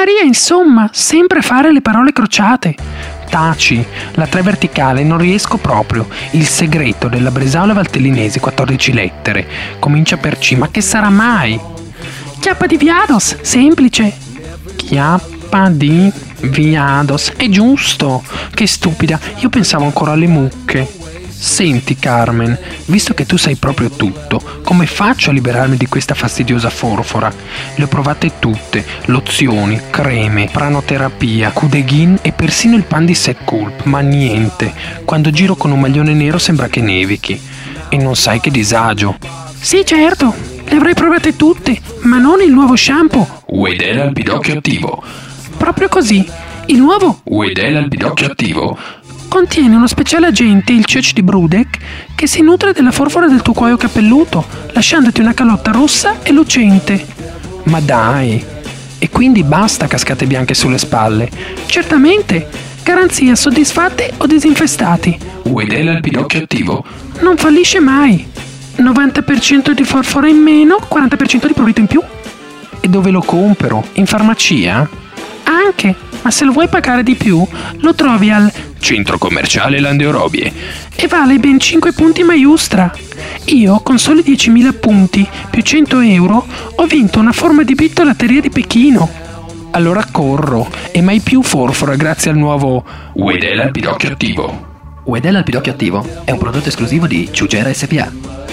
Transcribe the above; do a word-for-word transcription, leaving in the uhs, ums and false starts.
Maria, insomma, sempre fare le parole crociate. Taci, la tre verticale non riesco proprio. Il segreto della Bresaola Valtellinese, quattordici lettere. Comincia per C, ma che sarà mai? Chiappa di Viados, semplice. Chiappa di Viados, è giusto. Che stupida, io pensavo ancora alle mucche. Senti Carmen, visto che tu sai proprio tutto, come faccio a liberarmi di questa fastidiosa forfora? Le ho provate tutte, lozioni, creme, pranoterapia, Cudegin e persino il pan di Secculp, ma niente. Quando giro con un maglione nero sembra che nevichi. E non sai che disagio. Sì, certo, le avrei provate tutte, ma non il nuovo shampoo. Wedel al pidocchio attivo. Proprio così, il nuovo Wedel al pidocchio attivo contiene uno speciale agente, il C H di Brudek, che si nutre della forfora del tuo cuoio capelluto, lasciandoti una calotta rossa e lucente. Ma dai! E quindi basta cascate bianche sulle spalle? Certamente! Garanzia soddisfatti o disinfestati. Wedel al pidocchio attivo. Non fallisce mai. novanta per cento di forfora in meno, quaranta per cento di prurito in più. E dove lo compro? In farmacia? Anche, ma se lo vuoi pagare di più, lo trovi al Centro Commerciale Landeorobie e vale ben cinque punti Maiustra. Io, con soli diecimila punti più cento euro, ho vinto una forma di bittolatteria di Pechino. Allora corro, e mai più forfora grazie al nuovo Wedel al pidocchio attivo. Wedel al pidocchio attivo è un prodotto esclusivo di Ciugera S P A.